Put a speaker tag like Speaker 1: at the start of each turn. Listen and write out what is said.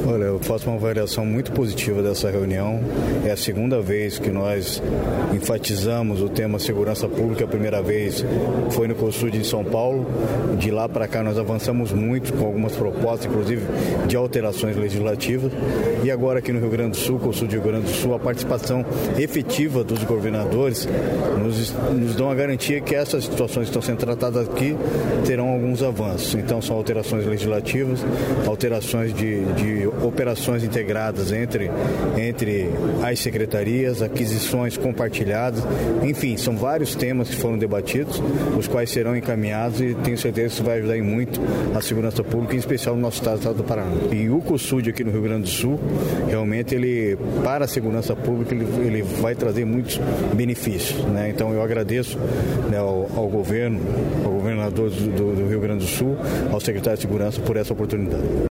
Speaker 1: Olha, eu faço uma avaliação muito positiva dessa reunião. É a segunda vez que nós enfatizamos o tema segurança pública. A primeira vez foi no COSUD em São Paulo. De lá para cá nós avançamos muito com algumas propostas, inclusive de alterações legislativas. E agora aqui no Rio Grande do Sul, COSUD do Rio Grande do Sul, a participação efetiva dos governadores nos dão a garantia que essas situações que estão sendo tratadas aqui terão alguns avanços. Então são alterações legislativas, alterações de operações integradas entre as secretarias, aquisições compartilhadas, enfim, são vários temas que foram debatidos, os quais serão encaminhados e tenho certeza que isso vai ajudar muito a segurança pública, em especial no nosso estado do Paraná. E o COSUD aqui no Rio Grande do Sul, realmente para a segurança pública, ele vai trazer muitos benefícios, né? Então eu agradeço, né, ao governo, ao governador do Rio Grande do Sul, ao secretário de Segurança por essa oportunidade.